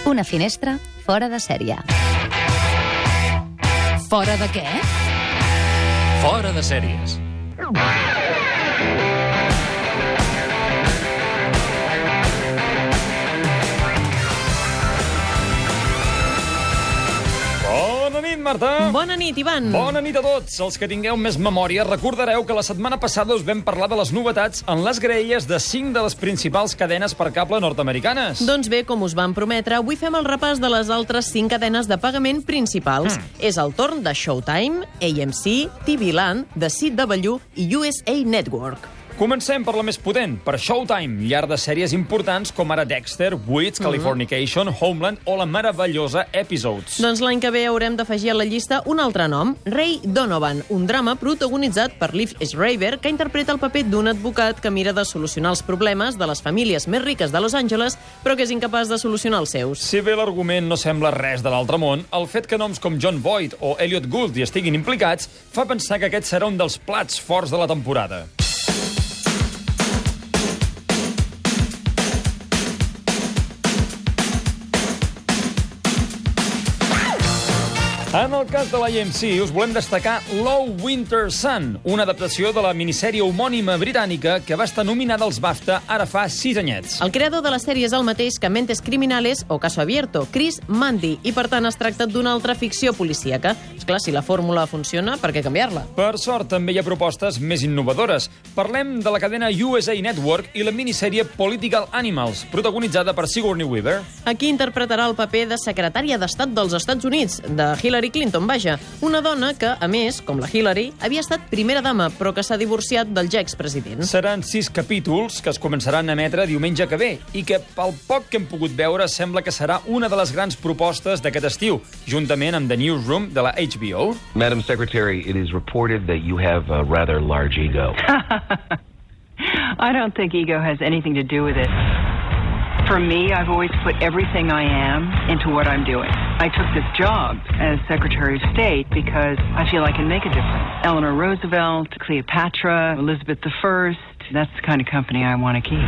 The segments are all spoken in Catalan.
Una finestra fora de sèrie. Fora de què? Fora de sèries. Bona nit, Marta. Bona nit, Ivan. Bona nit a tots. Els que tingueu més memòria, recordareu que la setmana passada us vam parlar de les novetats en les graelles de 5 de les principals cadenes per cable nord-americanes. Doncs bé, com us vam prometre, avui fem el repàs de les altres 5 cadenes de pagament principals. És el torn de Showtime, AMC, TV Land, The CW i USA Network. Comencem per la més potent, per Showtime, llar de sèries importants com ara Dexter, Weeds, Californication, Homeland o la meravellosa Episodes. Doncs l'any que ve haurem d'afegir a la llista un altre nom, Ray Donovan, un drama protagonitzat per Liv Schreiber, que interpreta el paper d'un advocat que mira de solucionar els problemes de les famílies més riques de Los Angeles, però que és incapaç de solucionar els seus. Si bé l'argument no sembla res de l'altre món, el fet que noms com John Voight o Elliot Gould hi estiguin implicats fa pensar que aquest serà un dels plats forts de la temporada. En el cas de l'AMC, us volem destacar Low Winter Sun, una adaptació de la minissèrie homònima britànica que va estar nominada als BAFTA ara fa 6 anyets. El creador de la sèrie és el mateix que Mentes Criminales o Caso Abierto, Chris Mundy, i per tant es tracta d'una altra ficció policíaca. Esclar, si la fórmula funciona, per què canviar-la? Per sort, també hi ha propostes més innovadores. Parlem de la cadena USA Network i la minissèrie Political Animals, protagonitzada per Sigourney Weaver. Aquí interpretarà el paper de secretària d'Estat dels Estats Units, de Hillary Clinton, vaja. Una dona que, a més, com la Hillary, havia estat primera dama, però que s'ha divorciat del ja expresident. Seran 6 capítols que es començaran a emetre diumenge que ve i que, pel poc que hem pogut veure, sembla que serà una de les grans propostes d'aquest estiu, juntament amb The Newsroom de la HBO. Madam Secretary, it is reported that you have a rather large ego. I don't think ego has anything to do with it. For me, I've always put everything I am into what I'm doing. I took this job as Secretary of State because I feel I can make a difference. Eleanor Roosevelt, Cleopatra, Elizabeth I, that's the kind of company I want to keep.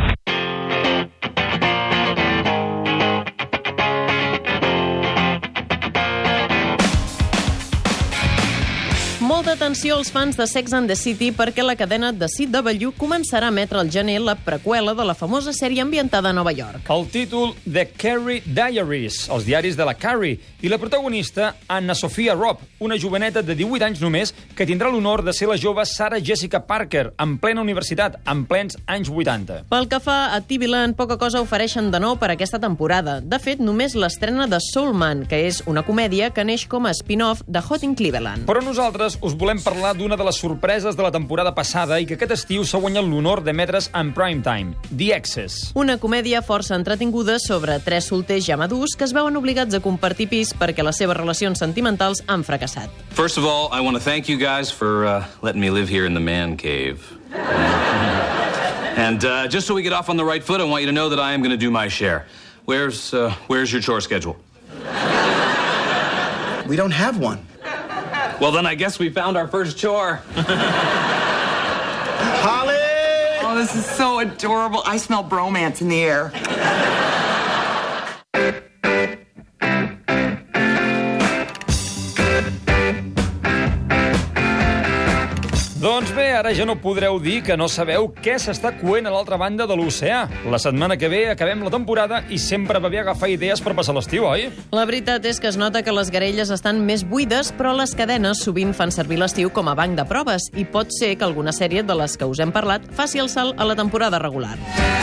Molta atenció als fans de Sex and the City perquè la cadena de CW començarà a emetre al gener la preqüela de la famosa sèrie ambientada a Nova York. El títol The Carrie Diaries, els diaris de la Carrie, i la protagonista, Anna Sophia Robb, una joveneta de 18 anys només que tindrà l'honor de ser la jove Sarah Jessica Parker, en plena universitat, en plens anys 80. Pel que fa a TV Land, poca cosa ofereixen de nou per aquesta temporada. De fet, només l'estrena de Soul Man, que és una comèdia que neix com a spin-off de Hot in Cleveland. Però nosaltres us volem parlar d'una de les sorpreses de la temporada passada i que aquest estiu s'ha guanyat l'honor d'emetre's en prime time, The Exes. Una comèdia força entretinguda sobre 3 solters ja madurs que es veuen obligats a compartir pis perquè les seves relacions sentimentals han fracassat. First of all, I want to thank you guys for letting me live here in the man cave. And just so we get off on the right foot, I want you to know that I am going to do my share. Where's your chore schedule? We don't have one. Well, then I guess we found our first chore. Holly! Oh, this is so adorable. I smell bromance in the air. Doncs bé, ara ja no podreu dir que no sabeu què s'està coent a l'altra banda de l'oceà. La setmana que ve acabem la temporada i sempre va bé agafar idees per passar l'estiu, oi? La veritat és que es nota que les garelles estan més buides, però les cadenes sovint fan servir l'estiu com a banc de proves i pot ser que alguna sèrie de les que us hem parlat faci el salt a la temporada regular.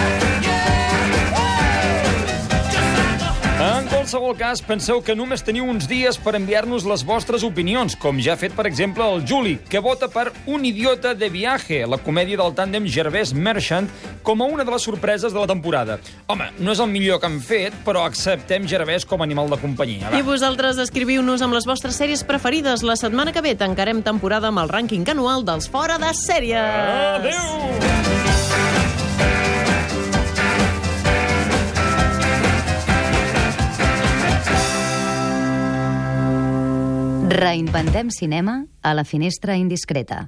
En qualsevol cas, penseu que només teniu uns dies per enviar-nos les vostres opinions, com ja ha fet, per exemple, el Juli, que vota per Un idiota de viaje, la comèdia del tàndem Gervais-Merchant, com a una de les sorpreses de la temporada. Home, no és el millor que han fet, però acceptem Gervais com a animal de companyia. Va. I vosaltres escriviu-nos amb les vostres sèries preferides. La setmana que ve tancarem temporada amb el rànquing anual dels Fora de Sèries. Adéu! Reinventem cinema a la finestra indiscreta.